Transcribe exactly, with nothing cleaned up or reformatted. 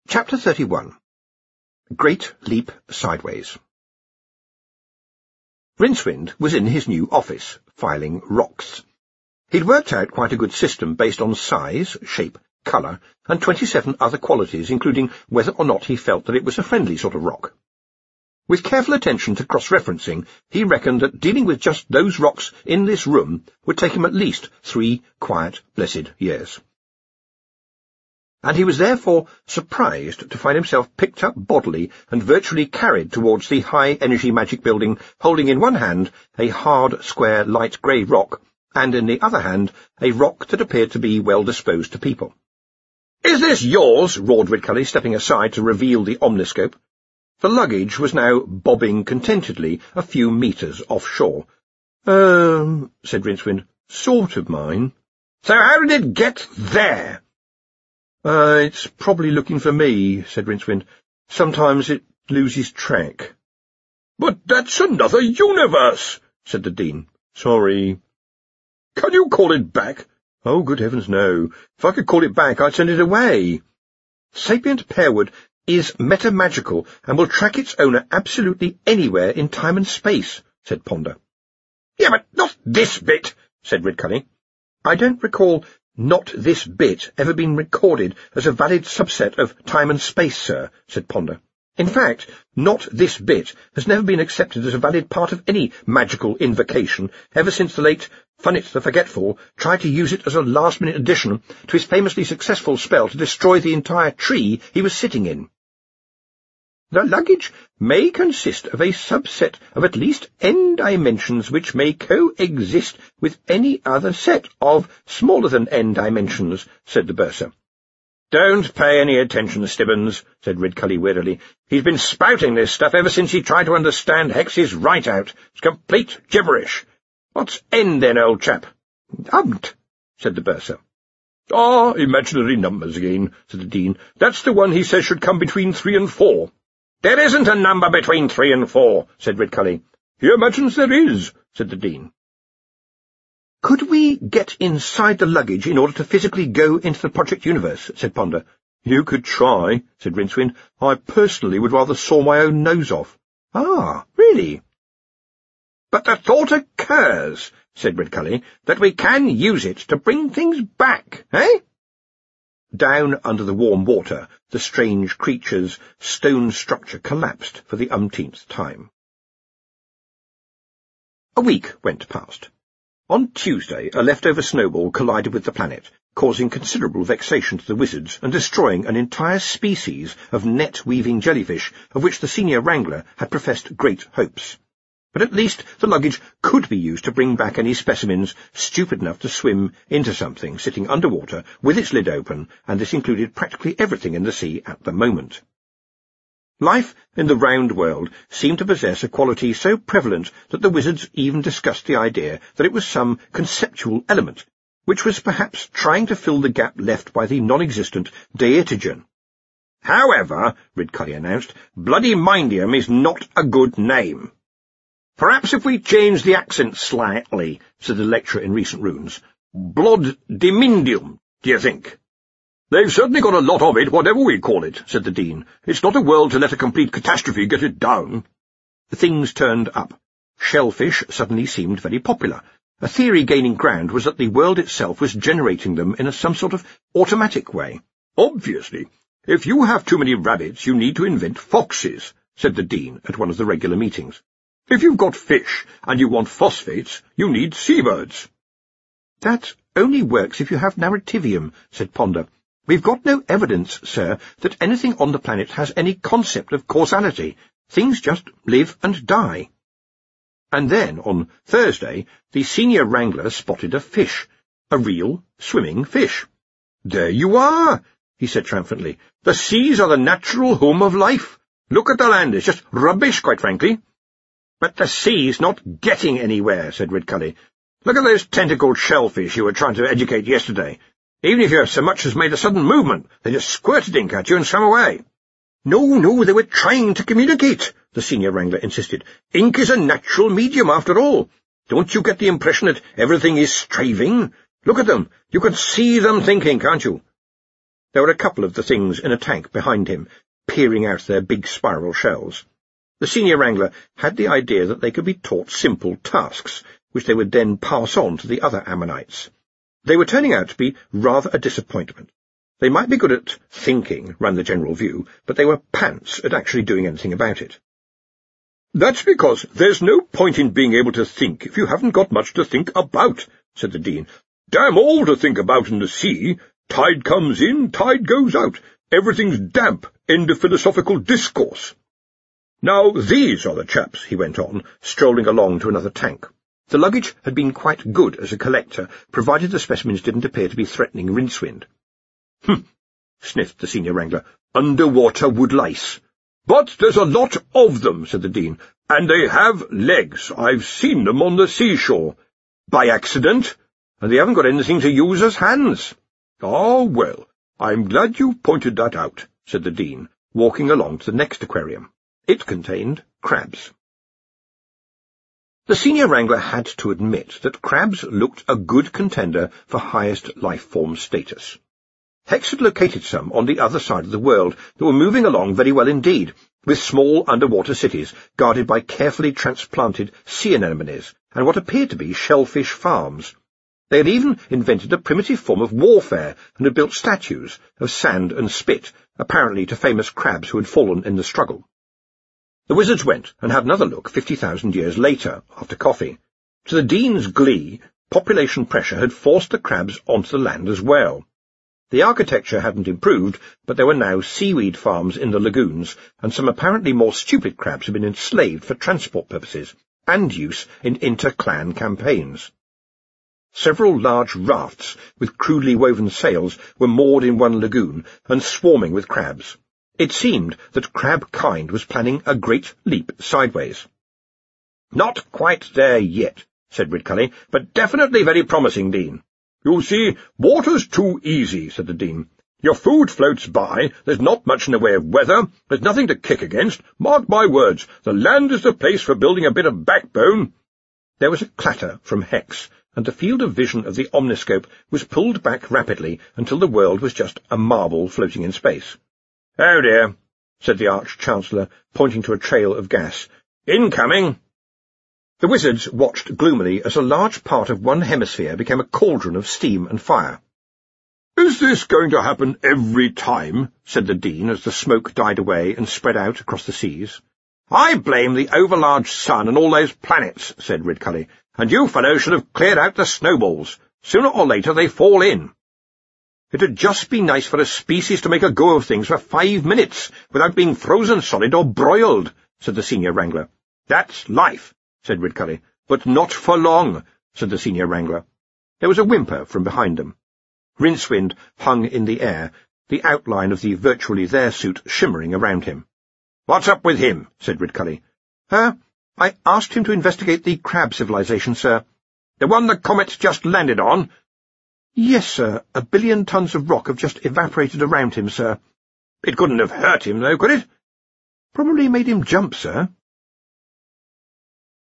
Chapter thirty-one. Great Leap Sideways. Rincewind was in his new office, filing rocks. He'd worked out quite a good system based on size, shape, colour, and twenty-seven other qualities, including whether or not he felt that it was a friendly sort of rock. With careful attention to cross-referencing, he reckoned that dealing with just those rocks in this room would take him at least three quiet, blessed years. And he was therefore surprised to find himself picked up bodily and virtually carried towards the high-energy magic building, holding in one hand a hard, square, light grey rock, and in the other hand a rock that appeared to be well disposed to people. "Is this yours?" roared Ridcully, stepping aside to reveal the omniscope. The luggage was now bobbing contentedly a few metres offshore. Um, said Rincewind, sort of mine. "So how did it get there?" Uh, it's probably looking for me, said Rincewind. Sometimes it loses track. "But that's another universe," said the Dean. "Sorry." "Can you call it back?" "Oh, good heavens, no. If I could call it back, I'd send it away." "Sapient Pearwood is metamagical and will track its owner absolutely anywhere in time and space," said Ponder. "Yeah, but not this bit," said Ridcully. "I don't recall not this bit ever been recorded as a valid subset of time and space, sir," said Ponder. "In fact, not this bit has never been accepted as a valid part of any magical invocation ever since the late Funnet the Forgetful tried to use it as a last-minute addition to his famously successful spell to destroy the entire tree he was sitting in. The luggage may consist of a subset of at least n dimensions which may coexist with any other set of smaller than n dimensions," said the Bursar. "Don't pay any attention, Stibbons," said Ridcully wearily. "He's been spouting this stuff ever since he tried to understand Hex's write-out. It's complete gibberish. What's n, then, old chap?" "Umph," said the Bursar. "Ah, imaginary numbers again," said the Dean. "That's the one he says should come between three and four." "There isn't a number between three and four," said Ridcully. "He imagines there is," said the Dean. "Could we get inside the luggage in order to physically go into the Project Universe?" said Ponder. "You could try," said Rincewind. "I personally would rather saw my own nose off." "Ah, really?" "But the thought occurs," said Ridcully, "that we can use it to bring things back, eh?" Down under the warm water, the strange creature's stone structure collapsed for the umpteenth time. A week went past. On Tuesday, a leftover snowball collided with the planet, causing considerable vexation to the wizards and destroying an entire species of net-weaving jellyfish of which the senior wrangler had professed great hopes. But at least the luggage could be used to bring back any specimens stupid enough to swim into something sitting underwater with its lid open, and this included practically everything in the sea at the moment. Life in the round world seemed to possess a quality so prevalent that the wizards even discussed the idea that it was some conceptual element, which was perhaps trying to fill the gap left by the non-existent Deitigen. "However," Ridcully announced, "Bloody Mindium is not a good name." "Perhaps if we change the accent slightly," said the lecturer in recent runes. "Blood Dimindium, do you think?" "They've certainly got a lot of it, whatever we call it," said the Dean. "It's not a world to let a complete catastrophe get it down." Things turned up. Shellfish suddenly seemed very popular. A theory gaining ground was that the world itself was generating them in a some sort of automatic way. "Obviously, if you have too many rabbits, you need to invent foxes," said the Dean at one of the regular meetings. "If you've got fish and you want phosphates, you need seabirds." "That only works if you have narrativium," said Ponder. "We've got no evidence, sir, that anything on the planet has any concept of causality. Things just live and die." And then, on Thursday, the senior wrangler spotted a fish, a real swimming fish. "There you are," he said triumphantly. "The seas are the natural home of life. Look at the land, it's just rubbish, quite frankly." "But the sea's not getting anywhere," said Ridcully. "Look at those tentacled shellfish you were trying to educate yesterday. Even if you so much as made a sudden movement, they just squirted ink at you and swam away." "No, no, they were trying to communicate," the senior wrangler insisted. "Ink is a natural medium, after all. Don't you get the impression that everything is striving? Look at them. You can see them thinking, can't you?" There were a couple of the things in a tank behind him, peering out their big spiral shells. The senior wrangler had the idea that they could be taught simple tasks, which they would then pass on to the other ammonites. They were turning out to be rather a disappointment. They might be good at thinking, ran the general view, but they were pants at actually doing anything about it. "That's because there's no point in being able to think if you haven't got much to think about," said the Dean. "Damn all to think about in the sea. Tide comes in, tide goes out. Everything's damp. End of philosophical discourse. Now these are the chaps," he went on, strolling along to another tank. The luggage had been quite good as a collector, provided the specimens didn't appear to be threatening Rincewind. "Hm," sniffed the senior wrangler. "Underwater woodlice." "But there's a lot of them," said the Dean, "and they have legs. I've seen them on the seashore. By accident, and they haven't got anything to use as hands." "Ah, well, I'm glad you pointed that out," said the Dean, walking along to the next aquarium. It contained crabs. The senior wrangler had to admit that crabs looked a good contender for highest life-form status. Hex had located some on the other side of the world that were moving along very well indeed, with small underwater cities guarded by carefully transplanted sea anemones and what appeared to be shellfish farms. They had even invented a primitive form of warfare and had built statues of sand and spit, apparently to famous crabs who had fallen in the struggle. The wizards went and had another look fifty thousand years later, after coffee. To the Dean's glee, population pressure had forced the crabs onto the land as well. The architecture hadn't improved, but there were now seaweed farms in the lagoons, and some apparently more stupid crabs had been enslaved for transport purposes, and use in inter-clan campaigns. Several large rafts with crudely woven sails were moored in one lagoon and swarming with crabs. It seemed that crab-kind was planning a great leap sideways. "Not quite there yet," said Ridcully, "but definitely very promising, Dean." "You see, water's too easy," said the Dean. "Your food floats by, there's not much in the way of weather, there's nothing to kick against. Mark my words, the land is the place for building a bit of backbone." There was a clatter from Hex, and the field of vision of the omniscope was pulled back rapidly until the world was just a marble floating in space. "Oh dear," said the Arch-Chancellor, pointing to a trail of gas. "Incoming!" The wizards watched gloomily as a large part of one hemisphere became a cauldron of steam and fire. "Is this going to happen every time?" said the Dean as the smoke died away and spread out across the seas. "I blame the overlarge sun and all those planets," said Ridcully, "and you fellows should have cleared out the snowballs. Sooner or later they fall in." "It'd just be nice for a species to make a go of things for five minutes without being frozen solid or broiled," said the senior wrangler. "That's life," said Ridcully. "But not for long," said the senior wrangler. There was a whimper from behind them. Rincewind hung in the air, the outline of the virtually there suit shimmering around him. "What's up with him?" said Ridcully. Uh, I asked him to investigate the crab civilization, sir." "The one the comet just landed on?" "Yes, sir. A billion tons of rock have just evaporated around him, sir." "It couldn't have hurt him, though, could it?" "Probably made him jump, sir."